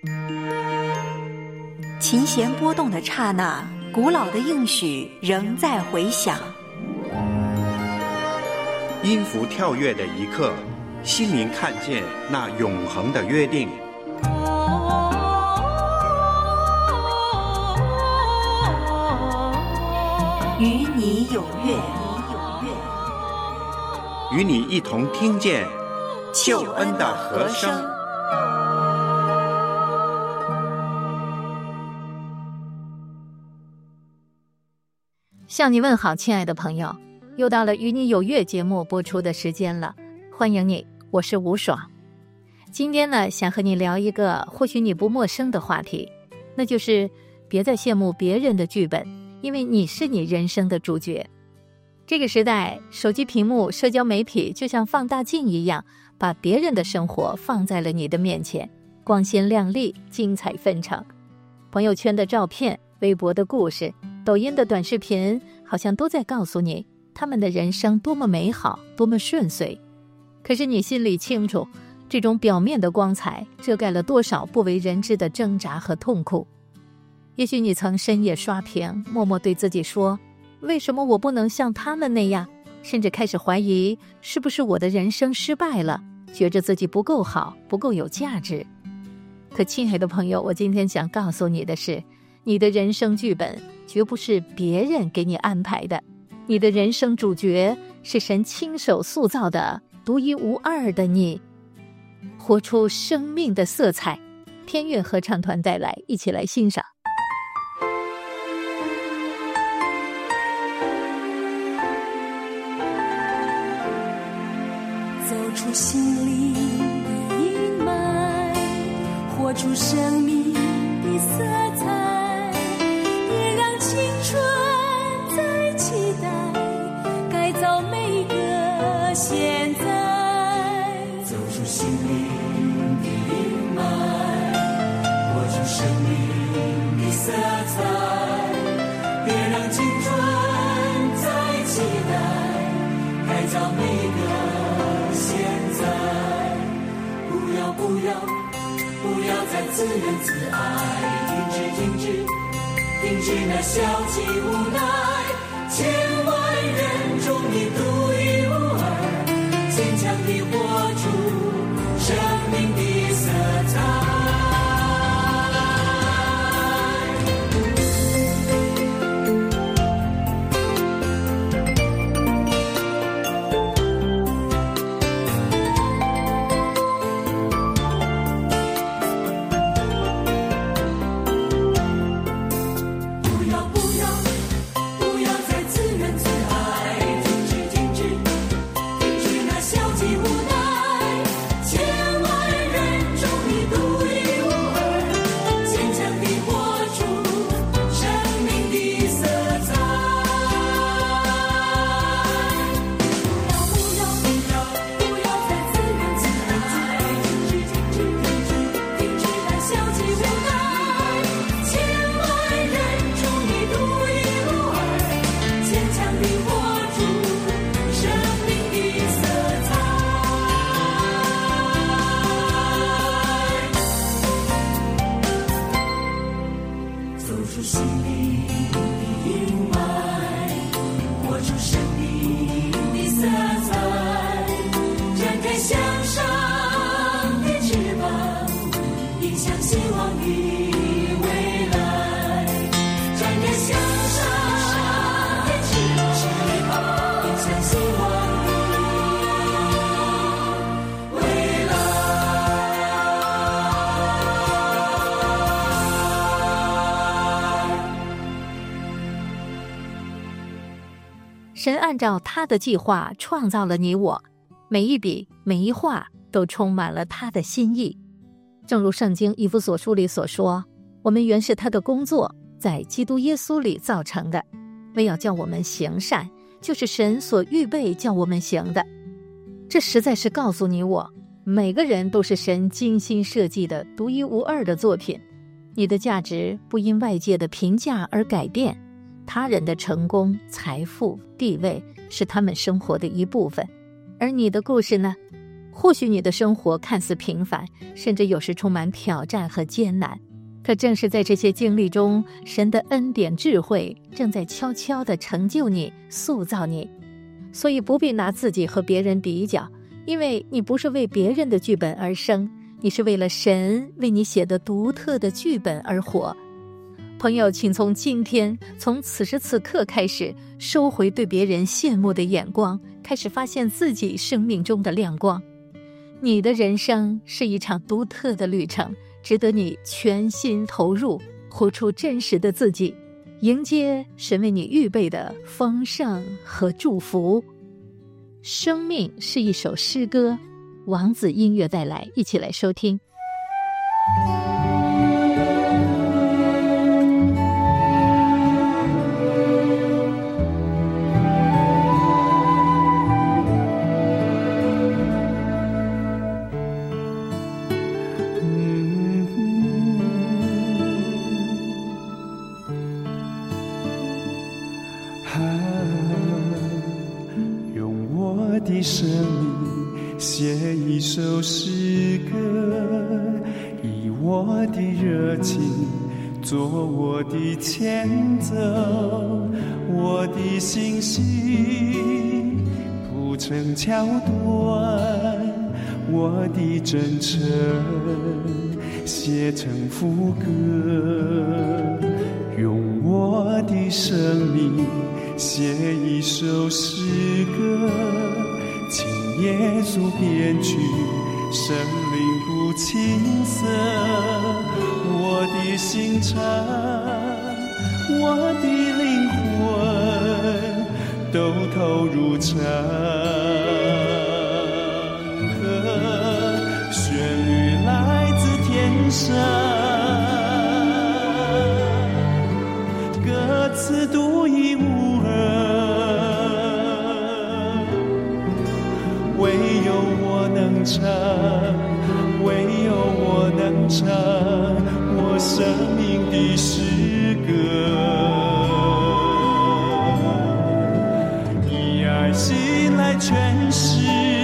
琴弦波动的刹那，古老的应许仍在回响。 音符跳跃的一刻，心灵看见那永恒的约定。 与你有约， 与你一同听见救恩的和声。 向你问好，亲爱的朋友，又到了与你有约节目播出的时间了，欢迎你，我是吴爽。今天呢，想和你聊一个或许你不陌生的话题，那就是别再羡慕别人的剧本，因为你是你人生的主角。这个时代，手机屏幕、社交媒体就像放大镜一样，把别人的生活放在了你的面前，光鲜亮丽，精彩纷呈。朋友圈的照片，微博的故事，抖音的短视频，好像都在告诉你他们的人生多么美好，多么顺遂。可是你心里清楚，这种表面的光彩遮盖了多少不为人知的挣扎和痛苦。也许你曾深夜刷屏，默默对自己说，为什么我不能像他们那样，甚至开始怀疑是不是我的人生失败了，觉着自己不够好，不够有价值。可亲爱的朋友，我今天想告诉你的是，你的人生剧本绝不是别人给你安排的，你的人生主角是神亲手塑造的独一无二的你。活出生命的色彩，天乐合唱团带来，一起来欣赏。 走出心灵的阴霾，活出生命的色彩，别让青春再期待，改造每个现在。走出心灵的阴霾，活出生命的色彩，别让青春再期待，改造每个现在。不要再自怨自艾，停止那消极无奈，千万人中你独一无二，坚强地活出生命的色彩。 神按照他的计划创造了你我，每一笔每一画都充满了他的心意。正如圣经以弗所书里所说，我们原是他的工作，在基督耶稣里造成的，为要叫我们行善，就是神所预备叫我们行的。这实在是告诉你我，每个人都是神精心设计的独一无二的作品。你的价值不因外界的评价而改变，他人的成功、财富、地位是他们生活的一部分，而你的故事呢， 或许你的生活看似平凡，甚至有时充满挑战和艰难，可正是在这些经历中，神的恩典智慧正在悄悄地成就你，塑造你。所以不必拿自己和别人比较，因为你不是为别人的剧本而生，你是为了神为你写的独特的剧本而活。朋友，请从今天，从此时此刻开始，收回对别人羡慕的眼光，开始发现自己生命中的亮光。你的人生是一场独特的旅程，值得你全心投入，活出真实的自己，迎接神为你预备的丰盛和祝福。生命是一首诗歌，王子音乐带来，一起来收听。 用我的生命写一首诗歌，以我的热情做我的前奏，我的信息铺成桥段，我的真诚写成副歌，用我的生命写一首诗歌，请耶稣编曲，神灵不青涩，我的心肠，我的灵魂都投入唱歌，旋律来自天上，歌词独一无二，唯有我能唱，唯有我能唱我生命的诗歌，以爱心来诠释，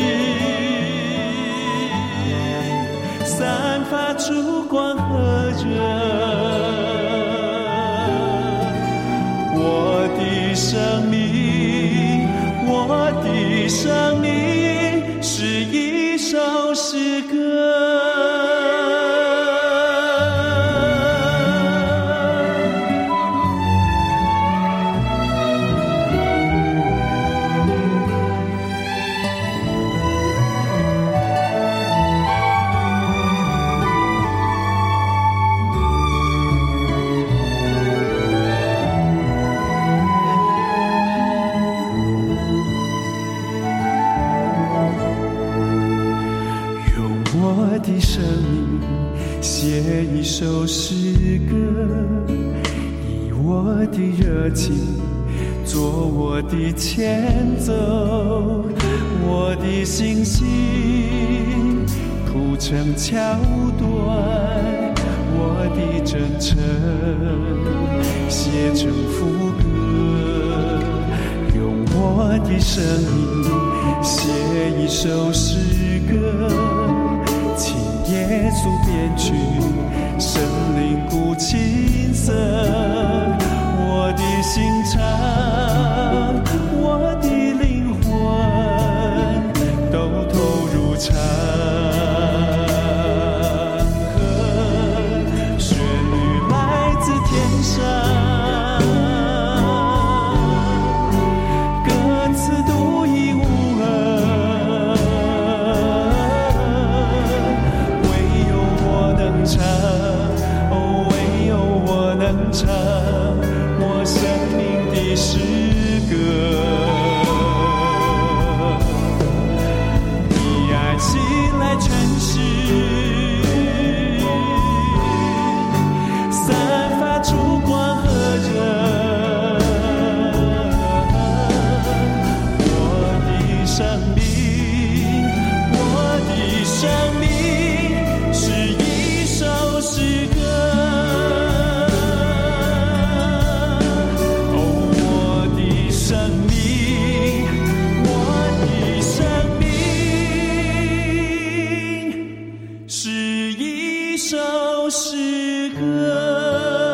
散发出光和热，我的生命，我的生命是一首诗歌。我的生命写一首诗歌，以我的热情做我的前奏，我的信心铺成桥段，我的真诚写成副歌，用我的生命写一首诗歌，请耶稣编曲，神灵鼓琴瑟，我的心肠，我的灵魂都投入唱歌，旋律来自天上，歌词独一无二，唯有我能唱，唯有我能唱我生命的诗首诗歌。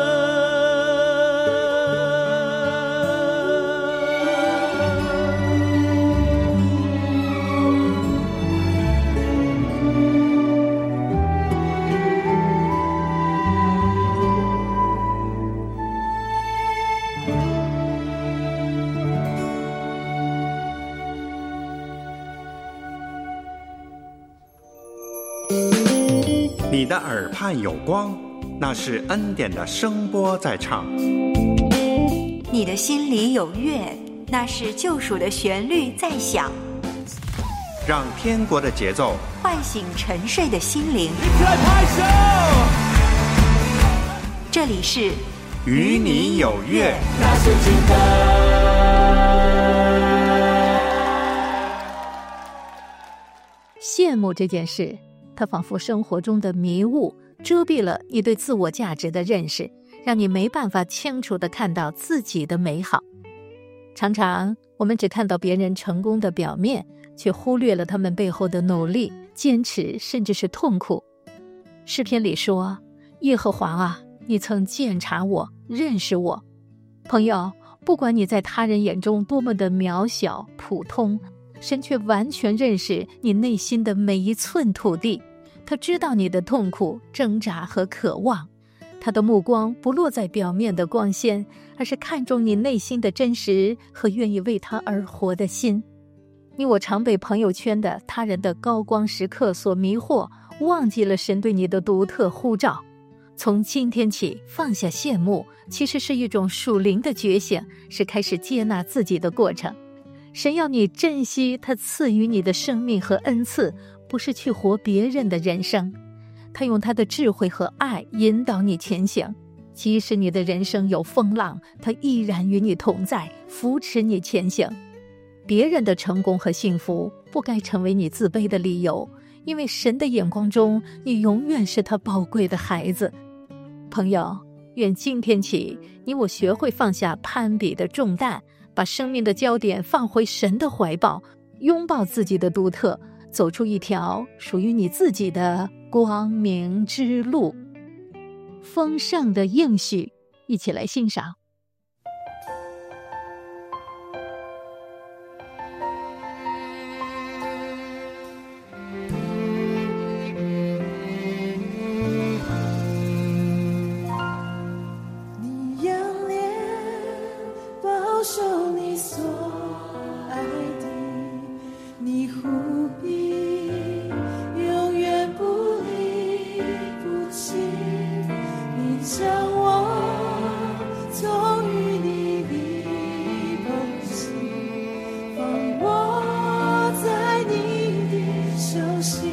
你的耳畔有光，那是恩典的声波在唱； 你的心里有乐，那是救赎的旋律在响。 让天国的节奏唤醒沉睡的心灵。 一起来拍手！ 这里是与你有约。 那是真的。 羡慕这件事，它仿佛生活中的迷雾，遮蔽了你对自我价值的认识，让你没办法清楚地看到自己的美好。常常我们只看到别人成功的表面，却忽略了他们背后的努力、坚持，甚至是痛苦。诗篇里说：耶和华啊，你曾鉴察我，认识我。朋友，不管你在他人眼中多么的渺小、普通，神却完全认识你内心的每一寸土地。他知道你的痛苦、挣扎和渴望，他的目光不落在表面的光鲜，而是看重你内心的真实和愿意为他而活的心。你我常被朋友圈的他人的高光时刻所迷惑，忘记了神对你的独特呼召。从今天起，放下羡慕，其实是一种属灵的觉醒，是开始接纳自己的过程。神要你珍惜他赐予你的生命和恩赐，不是去活别人的人生。他用他的智慧和爱引导你前行，即使你的人生有风浪，他依然与你同在，扶持你前行。别人的成功和幸福不该成为你自卑的理由，因为神的眼光中，你永远是他宝贵的孩子。朋友，愿今天起，你我学会放下攀比的重担，把生命的焦点放回神的怀抱，拥抱自己的独特，走出一条属于你自己的光明之路。丰盛的应许，一起来欣赏。 你仰脸保守你所爱的，你护庇永远不离不弃，你将我从与你的同行，放我在你的手心。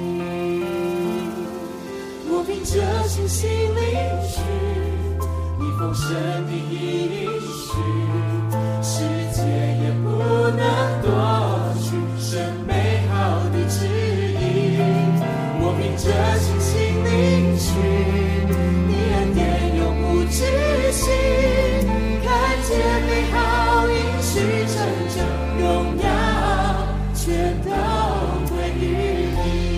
我凭着信心领取你丰盛的应许，世界也不能夺取神美好的旨意。我凭着信心领取你恩典永不止息，看见美好应许成就，荣耀全都归于你。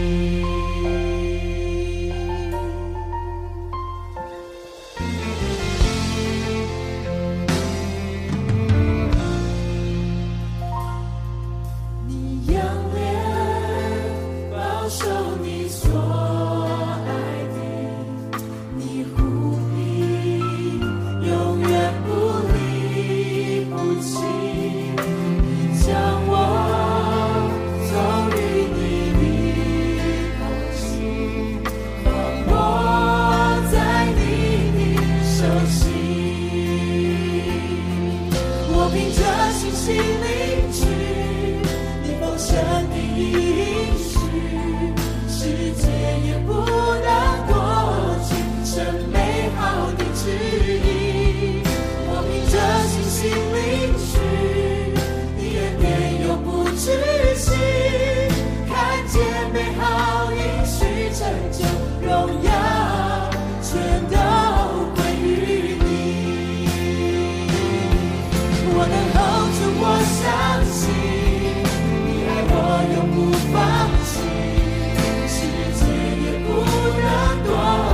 你仰脸保守你所爱的，你护庇永远不离不弃，你将我从与你的同行，放我在你的手心。我凭着信心领取你丰盛的应许，世界也不能夺取神美好的旨意。我凭着信心领取你恩典永不止息，看见美好应许成就，荣耀全都归于你。我能 hold 住，我相信你爱我永不放弃，世界也不能夺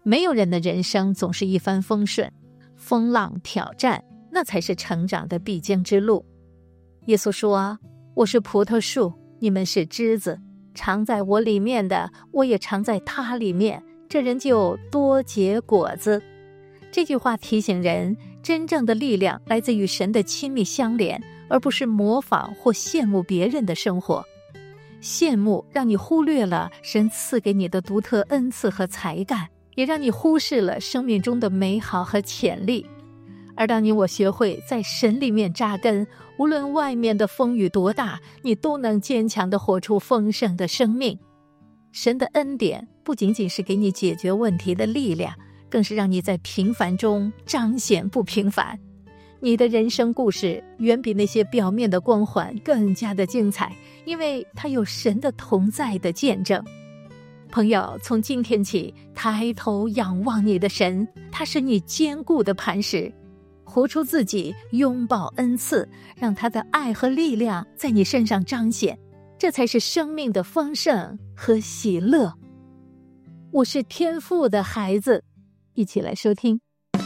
没有人的人生总是一帆风顺，风浪挑战，那才是成长的必经之路。耶稣说，我是葡萄树，你们是枝子，常在我里面的，我也常在他里面，这人就多结果子。这句话提醒人，真正的力量来自于神的亲密相连，而不是模仿或羡慕别人的生活。羡慕让你忽略了神赐给你的独特恩赐和才干，也让你忽视了生命中的美好和潜力。而当你我学会在神里面扎根，无论外面的风雨多大，你都能坚强地活出丰盛的生命。神的恩典不仅仅是给你解决问题的力量，更是让你在平凡中彰显不平凡。你的人生故事远比那些表面的光环更加的精彩，因为它有神的同在的见证。朋友，从今天起，抬头仰望你的神，他是你坚固的磐石。活出自己，拥抱恩赐，让他的爱和力量在你身上彰显，这才是生命的丰盛和喜乐。我是天父的孩子，一起来收听。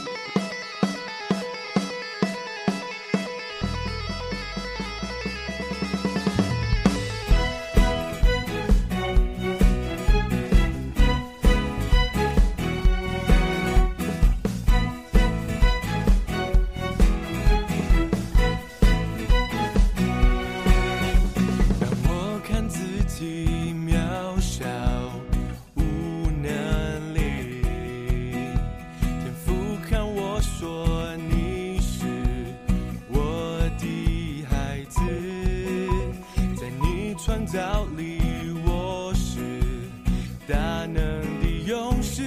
道理我是大能的勇士，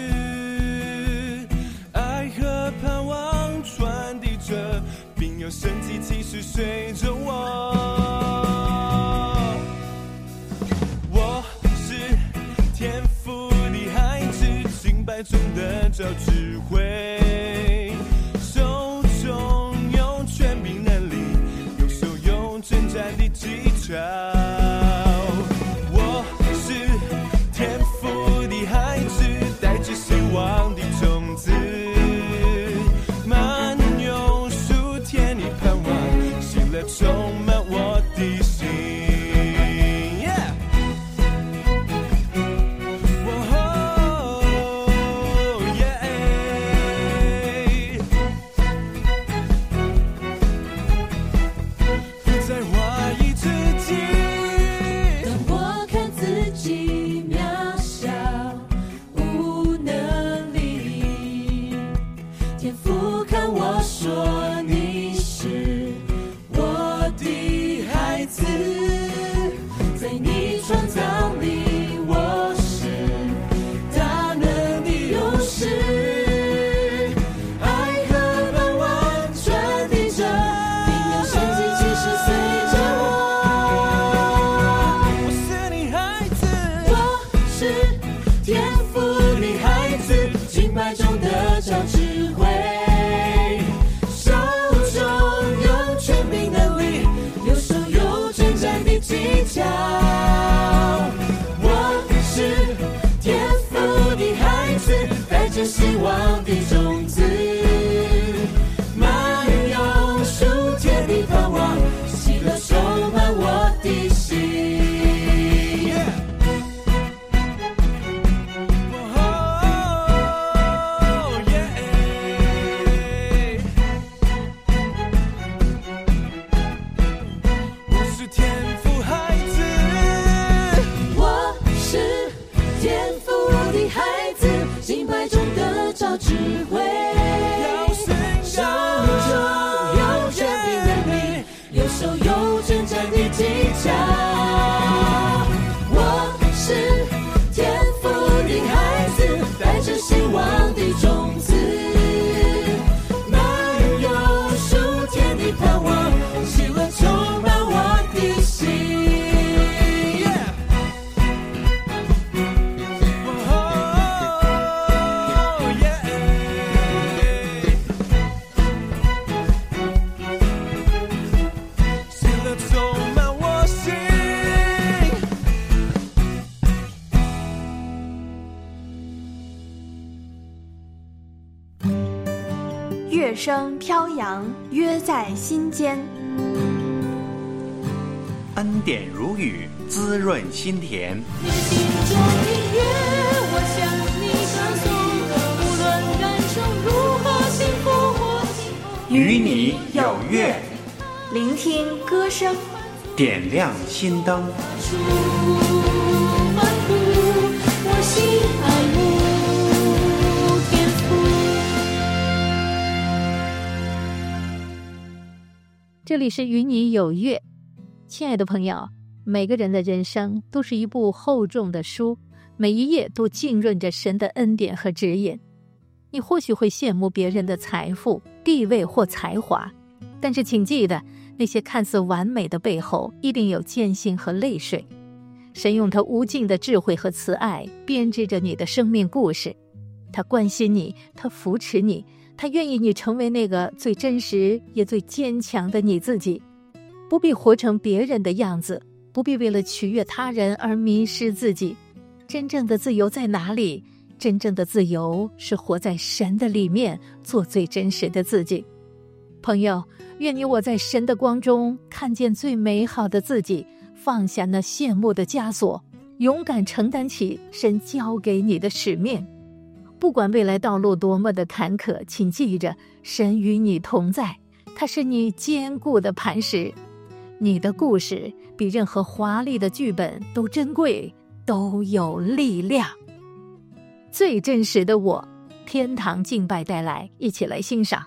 爱和盼望传递着，并有神迹奇事随着我。我是天父的孩子，敬拜中得着智慧，手中有权柄能力，右手有征战的技巧。望的种子，满有数天的盼望，喜乐充满我的心。不再怀疑自己， 当我看自己渺小无能，天父看我说你是我的孩子，在你创造里我是大能的勇士，爱和盼望传递着，并有神迹奇事随着我。 我是你孩子， 我是天父的孩子，敬拜中得着智慧，技巧。我是天父的孩子，带着希望的种子，满有数天的盼望，喜乐充满我的心。敬拜中得着智慧，手中有权柄能力，右手有征战的技巧。我是天父的孩子，带着希望的种子，满有数天的盼望，喜乐充满我的心。 乐声飘扬，约在心间。 恩典如雨，滋润心田。 你心中音乐，我向你歌颂，无论感受如何幸福或幸福， 与你有约， 聆听歌声， 点亮心灯。 出欢呼，我心爱慕天父。 这里是与你有约。亲爱的朋友，每个人的人生都是一部厚重的书，每一页都浸润着神的恩典和指引。你或许会羡慕别人的财富、地位或才华，但是请记得，那些看似完美的背后，一定有艰辛和泪水。神用他无尽的智慧和慈爱编织着你的生命故事，他关心你，他扶持你，他愿意你成为那个最真实也最坚强的你自己。不必活成别人的样子，不必为了取悦他人而迷失自己。真正的自由在哪里？真正的自由是活在神的里面，做最真实的自己。朋友，愿你我在神的光中看见最美好的自己，放下那羡慕的枷锁，勇敢承担起神交给你的使命。不管未来道路多么的坎坷，请记着，神与你同在，他是你坚固的磐石。你的故事比任何华丽的剧本都珍贵，都有力量。最真实的我，天堂敬拜带来，一起来欣赏。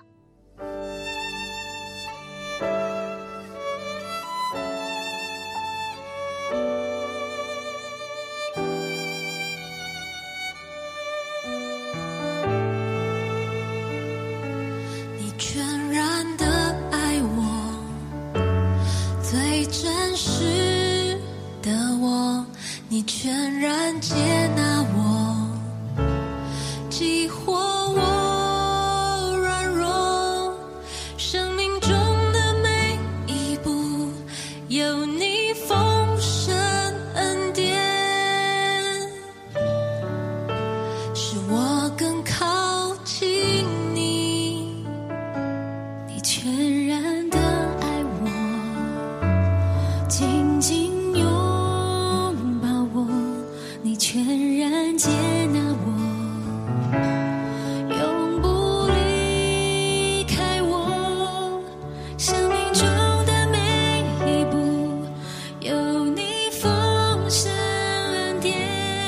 你全然的爱我，最真实的我，你全然接纳我，激活我软弱，生命中的每一步有你丰盛恩典，使我更靠近你，你全然的爱我，紧紧拥抱我，你全然接纳我，永不离开我，生命中的每一步有你丰盛恩典，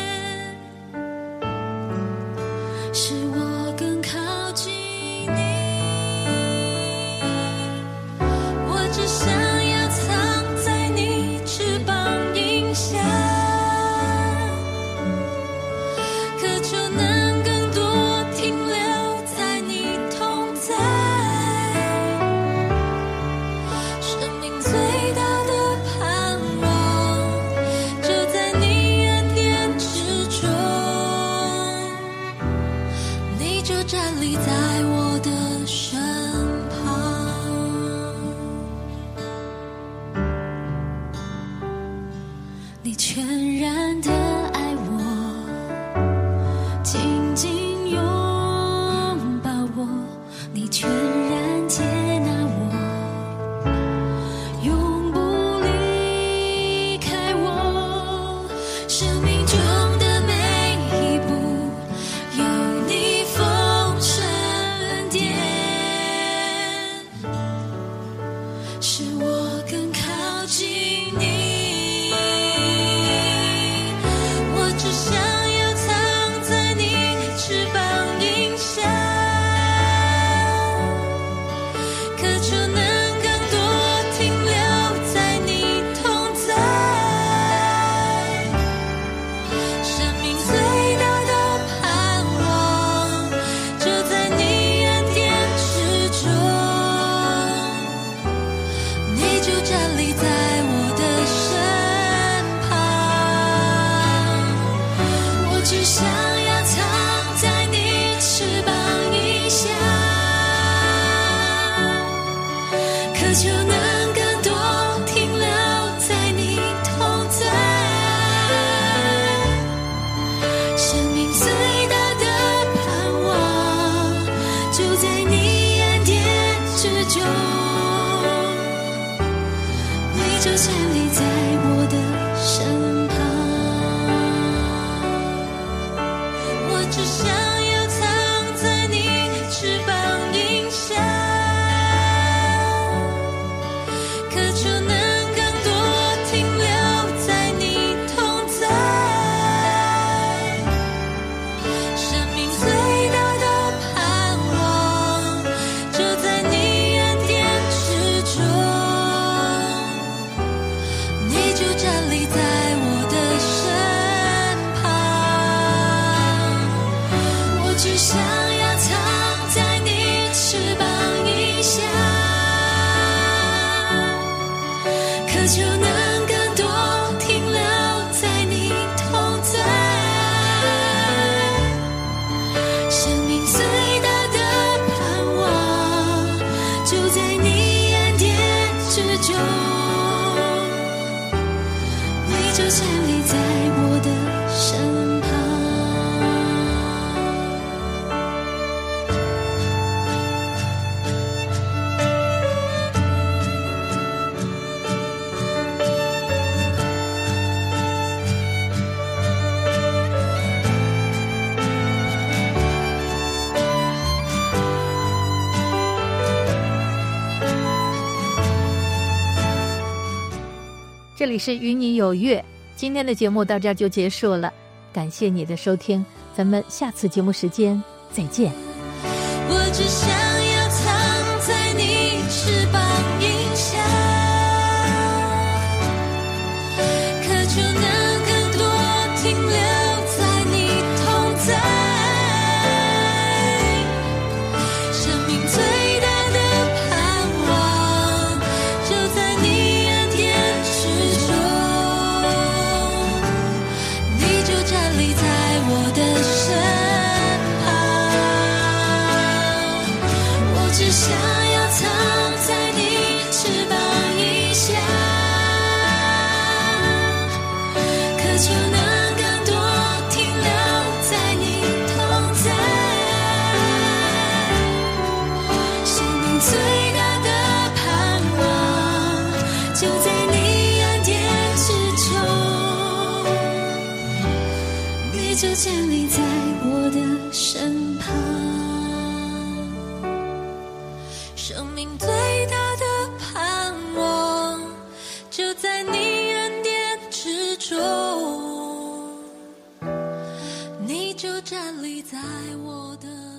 使我更靠近你，我只想要藏在你翅膀荫下，渴求能更多停留在你同在，生命最大的盼望就在你恩典之中，你就站立在我的身旁，你全然的爱我，紧紧拥抱我，你全然接纳我，永不离开我，生命中的每一步有你丰盛恩典，使我更靠近你，我只想要藏在你翅膀荫下，渴求能更多停留在你同在，生命最大的盼望就在你恩典之中，你就站立在我的身旁，我只想要藏在你翅膀荫下，渴求能更多停留在你同在，生命最大的盼望就在你恩这里是与你有约，今天的节目到这儿就结束了，感谢你的收听，咱们下次节目时间再见。 我只想要藏在你翅膀荫下，渴求能更多停留在你同在，生命最大的盼望就在你恩典之中，你就站立在我的身只想要藏在你翅膀荫下，渴求能更多停留在你同在，生命最大的盼望就在你恩典之中，你就建立在我的身旁，生命最大的盼望就在你恩典之中，你就站立在我的